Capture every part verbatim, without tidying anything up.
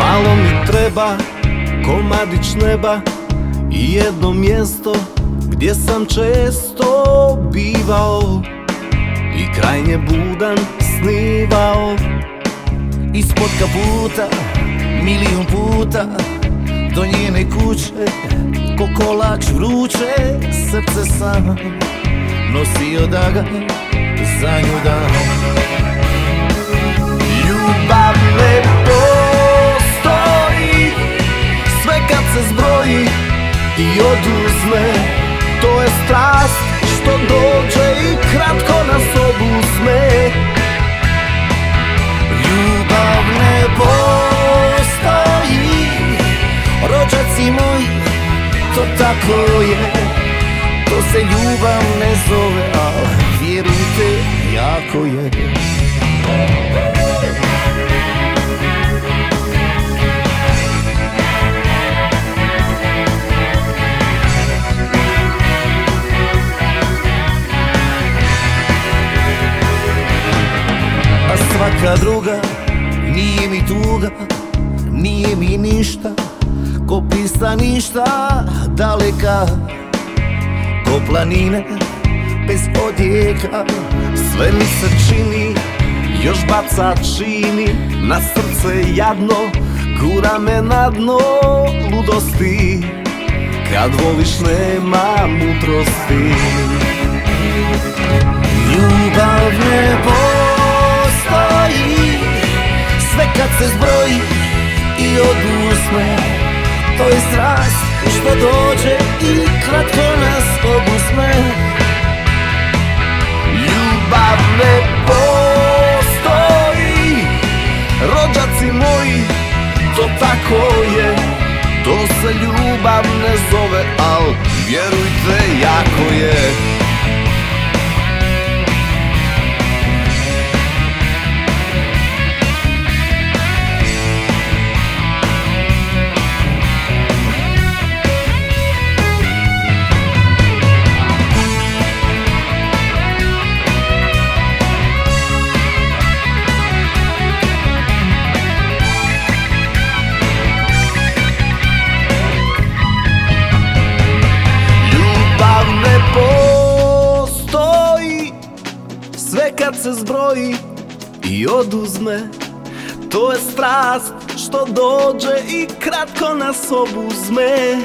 Malo mi treba komadić neba i jedno mjesto gdje sam često bivao i krajnje budan snivao. Ispod kaputa milijun puta do njene kuće, ko kolač vruće srce sam nosio da ga za nju dam. Ljubav ne postoji, sve kad se zbroji i oduzme. To je strast što dođe i kratko nas obuzme. Ljubav ne postoji, rođaci moji, to tako je. To se ljubav ne zove, al vjerujte, jako je. A svaka druga nije mi tuga, nije mi ništa, ko pista ništa daleka, ko planine bez odjeka. Sve mi se čini, još baca čini na srce jadno, gura me na dno ludosti. Kad voliš nema mudrosti. Ljubav ne postoji, sve kad se zbroji i oduzme. To je strast što dođe i kratko nas obuzme. Ljubav ne postoji, rođaci moji, to tako je. To se ljubav ne zove, al vjerujte, jako je. Sve kad se zbroji i oduzme, to je strast što dođe i kratko nas obuzme.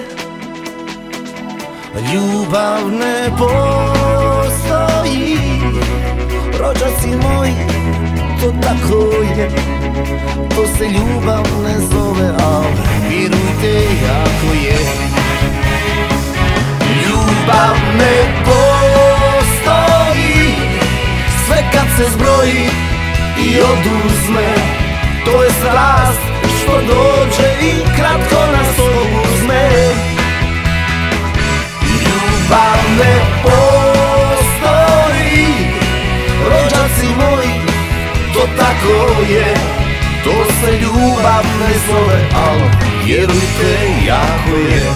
Ljubav ne postoji, rođaci moji, to tako je. To se ljubav ne zove, al vjerujte, jako je. Ljubav ne postoji, sve kad se zbroji i oduzme. To je strast što dođe i kratko nas obuzme. Ljubav ne postoji, rođaci moji, to tako je. To se ljubav ne zove, al vjerujte, jako je.